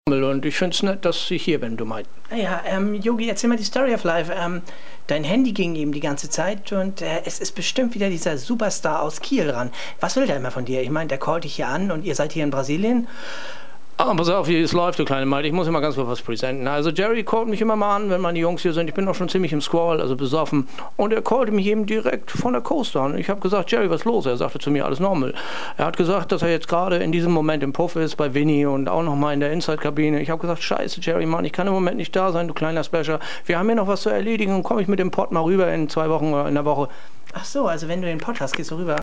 Und ich finde es nett, dass ich hier bin, du meinst. Ja, Yogi, erzähl mal die Story of Life. Dein Handy ging ihm die ganze Zeit und es ist bestimmt wieder dieser Superstar aus Kiel ran. Was will der immer von dir? Ich meine, der callt dich hier an und ihr seid hier in Brasilien. Ah, pass auf, wie es läuft, du kleine Malte. Ich muss immer ganz kurz was präsentieren. Also Jerry callt mich immer mal an, wenn meine Jungs hier sind. Ich bin auch schon ziemlich im Squall, also besoffen. Und er callte mich eben direkt von der Coast an. Ich habe gesagt, Jerry, was ist los? Er sagte zu mir, alles normal. Er hat gesagt, dass er jetzt gerade in diesem Moment im Puff ist bei Vinny und auch nochmal in der Inside-Kabine. Ich habe gesagt, scheiße, Jerry, Mann, ich kann im Moment nicht da sein, du kleiner Splasher. Wir haben hier noch was zu erledigen und komme ich mit dem Pott mal rüber in 2 Wochen oder in der Woche. Ach so, also wenn du den Pod hast, gehst du rüber.